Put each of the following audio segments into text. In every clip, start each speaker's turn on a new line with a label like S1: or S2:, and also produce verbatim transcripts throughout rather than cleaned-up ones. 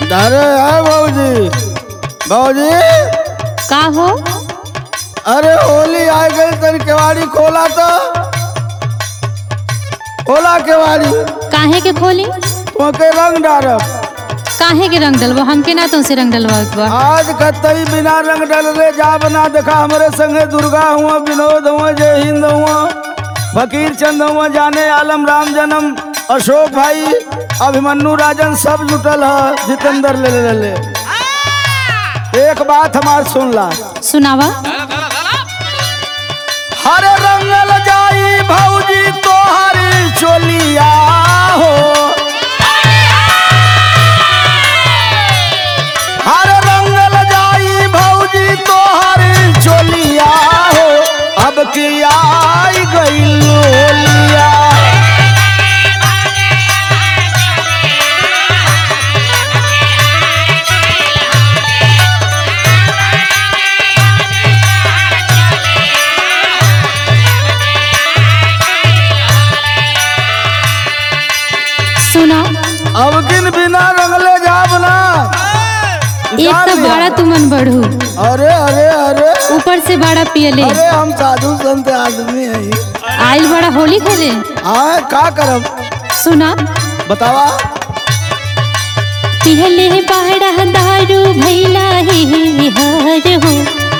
S1: अरे यार बाबूजी बाबूजी
S2: का हो?
S1: अरे होली आ गई तन केवाड़ी खोला तो खोला केवाड़ी
S2: काहे के खोली?
S1: तोके रंग डारब
S2: काहे के रंग डलबो? हमके ना तुमसे रंग डलवात बा।
S1: आज कतई बिना रंग डलले जा बना देखा हमरे संगे दुर्गा हुआ, विनोद हुआ, जय हिंद हुआ, फकीर चंद हुआ, जाने आलम, राम जन्म, अशोक भाई, अभिमन्यु, राजन सब जुटल है। जितेंद्र ले ले ले एक बात हमार सुन ला।
S2: सुनावा।
S1: हरे रंगल जाई भौजी तोहरी चोलिया हो, हरे रंगल जाई भौजी तोहरी चोलिया हो, अब की आई गई लोलिया।
S2: सुना,
S1: अब किन बिना रंगले जाब ना।
S2: एक तो बड़ा तुमन बढ़ू,
S1: अरे अरे अरे
S2: ऊपर से बड़ा पियले,
S1: अरे हम साधु संत आदमी है।
S2: आइल बड़ा होली खेले।
S1: हाँ का करब
S2: सुना,
S1: बतावा।
S2: पियले बड़ा दारू भैला हे हर हो,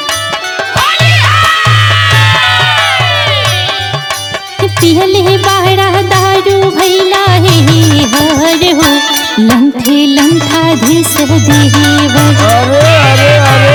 S2: पियले बड़ा दारू भैला हे हर हो, लंठे लंठा घिस देवर।
S1: अरे अरे अरे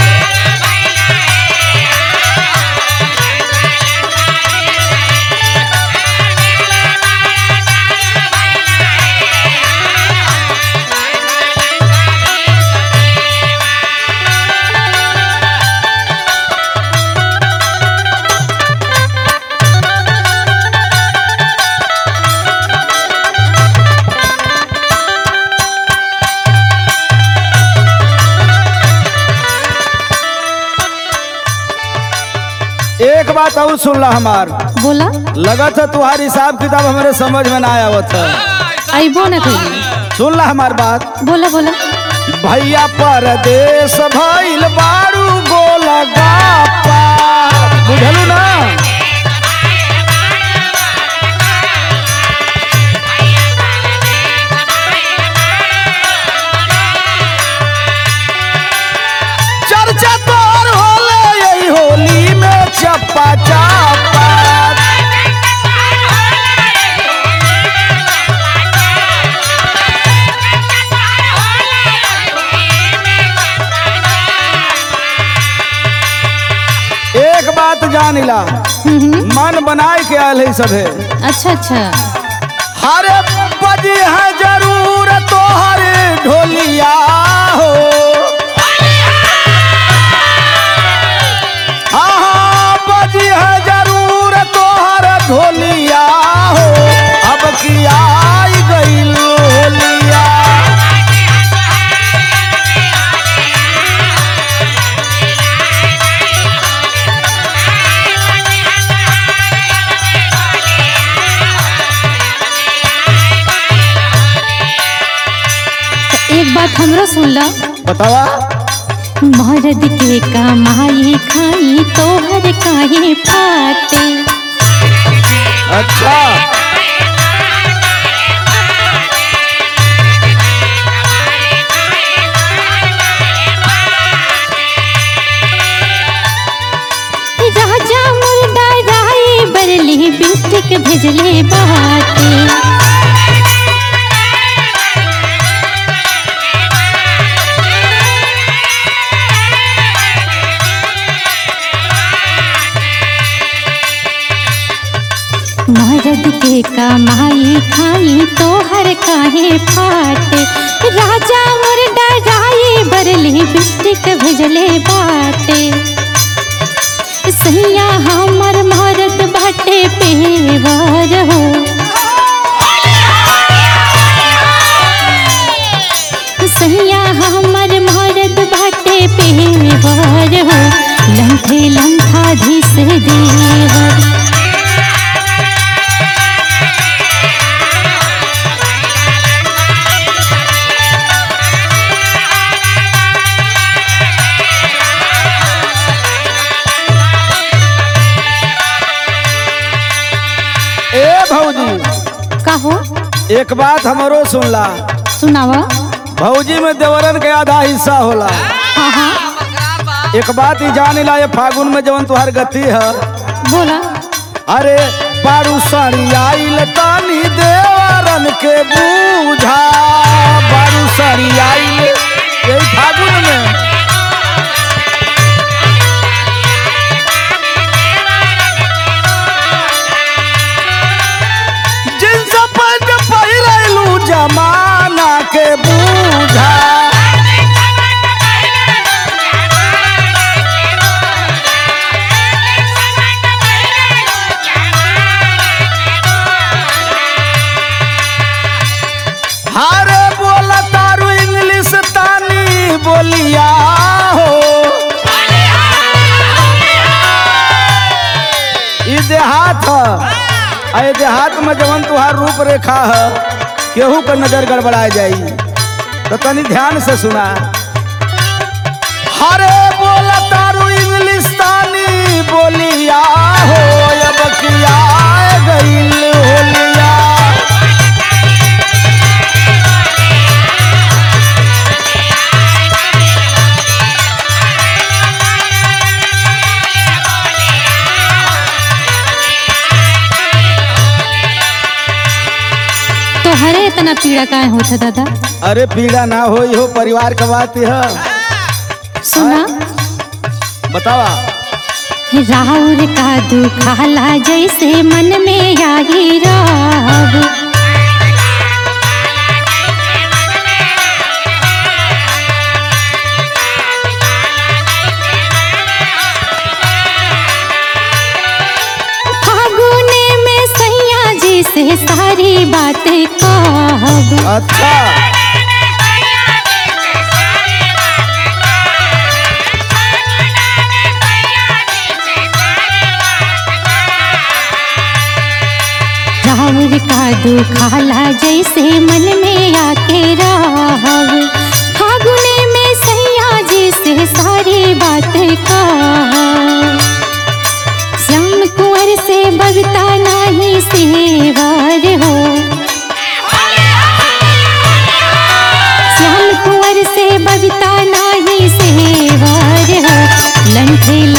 S1: एक बात और सुन ला हमार।
S2: बोला।
S1: लगा था तुम्हारी हिसाब किताब हमारे समझ में ना आवत है।
S2: अइबो न कइली।
S1: सुन ला हमार बात।
S2: बोला बोला।
S1: भैया परदेश भइल बारू गोला गापा, बुझलू ना। चर्चा तोर होले यही होली में चप्पा चापा। एक बात जान ला, मन बनाए के आयल है सब है।
S2: अच्छा अच्छा।
S1: हरे बजी है जरूर तोहरे ढोलिया हो, हाँ बजी है जरूर तोहर ढोलिया हो, अब की आई गई लोलिया।
S2: एक बात हमरो सुन ला।
S1: बतावा।
S2: मर्द के कमाई खाई तोहर काहे फाटे।
S1: अच्छा
S2: राजा मुर्दा राय बरली बिस्टिक भेजले बाटे। मर्द के कमाई खाई तोहर काहे फाटे। राजा मुर्दा राय बरली बिस्टिक भेजले बाटे। सैया हमर मर्द बाटे पेवर हो, सैया हमर मर्द बाटे पेवर हो, लंठे लंठा घिस देवर।
S1: एक बात हमरो सुनला,
S2: सुनावा।
S1: भौजी में देवरन के आधा हिस्सा होला।
S2: हाँ हाँ
S1: एक बात ही जान ला, ये फागुन में जवन तुहार गति है,
S2: बोला।
S1: अरे बारू साड़ी आइल तानी देवरन के बूझा, बारू साड़ी आइल यही फागुन में। जिनसे पैंट पहिरलू जमाना के बूझा, हारे बोला तारू इंग्लिश तानी बोलिया हो, ई देहात है। अरे देहात में जवन तुहार रूप रेखा है, केहू का नजर गड़बड़ा जाई, तो तनी ध्यान से सुना। हरे बोला तारू इंग्लिश तानी बोलिया हो, अब किया गईल होलिया।
S2: तोहरे इतना पीड़ा काहे होता दादा?
S1: अरे पीड़ा ना हो, हो परिवार का बात है।
S2: सुना,
S1: बतावा।
S2: राहुल का दुखाला जैसे मन में आई राग, फागुने में सैया जी से सारी बातें कहब।
S1: अच्छा
S2: राहुल का दुखाला जैसे मन में आके रहब, फागुने में सैया जी से सारी बातें कहब। श्याम कुंवर से बगता नहीं सेवार हो, श्याम कुंवर से बगता नहीं सेवार हो, लंठे